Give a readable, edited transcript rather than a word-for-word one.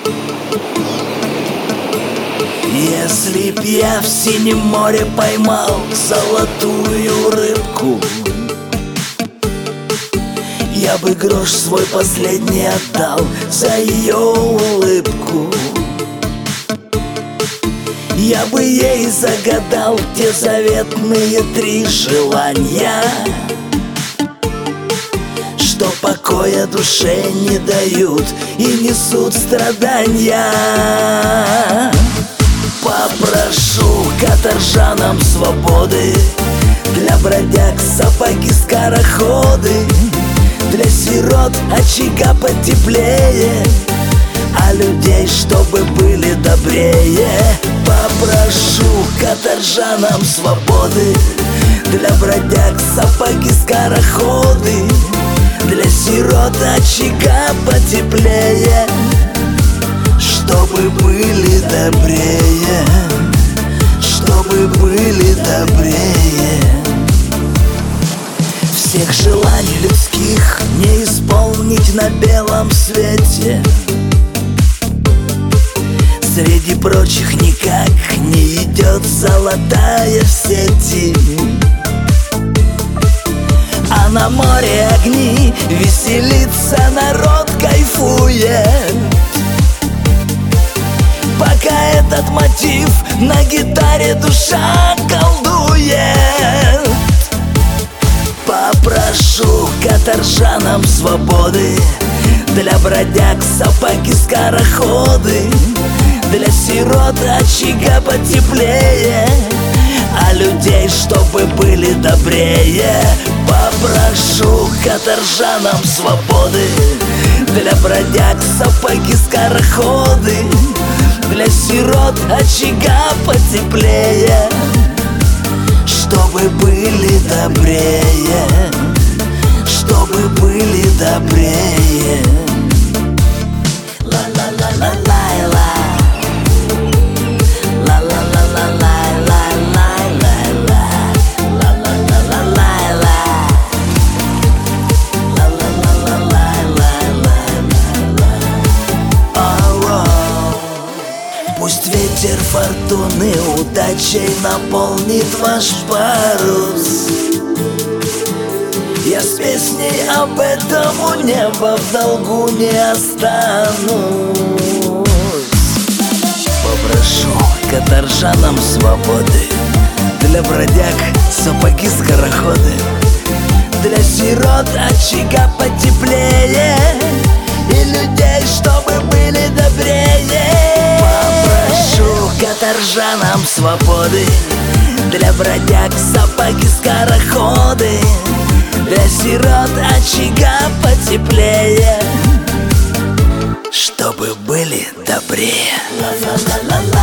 Если б я в синем море поймал золотую рыбку, я бы грош свой последний отдал за ее улыбку. Я бы ей загадал те заветные 3 желания, что покоя душе не дают и несут страдания. Попрошу каторжанам свободы, для бродяг сапоги-скороходы, для сирот очага потеплее, а людей чтобы были добрее. Попрошу каторжанам свободы, для бродяг сапоги-скороходы, для сирот очага потеплее, чтобы были добрее, чтобы были добрее. Всех желаний людских не исполнить на белом свете. Среди прочих никак не идет золотая в сети. А на море огни, веселится народ, кайфует, пока этот мотив на гитаре душа колдует. Попрошу каторжанам свободы, для бродяг сапоги-скороходы, для сирот очага потеплее, а людей чтобы были добрее. Попрошу каторжанам свободы, для бродяг сапоги-скороходы, для сирот очага потеплее, чтобы были добрее, чтобы были добрее. Ла-ла-ла-ла-ла-ла, ла-ла-ла-ла-ла-ла-ла-ла, ла-ла-ла-ла-ла-ла, ла-ла-ла-ла-ла-ла. Пусть ветер фортуны удачей наполнит ваш парус. Я с песней об этом у неба в долгу не останусь. Попрошу каторжанам свободы, для бродяг сапоги-скороходы, для сирот очага потеплее, и людей чтобы были добрее. Попрошу каторжанам свободы, для бродяг сапоги-скороходы, для сирот очага потеплее, чтобы были добрее. Ла-ла-ла-ла-ла.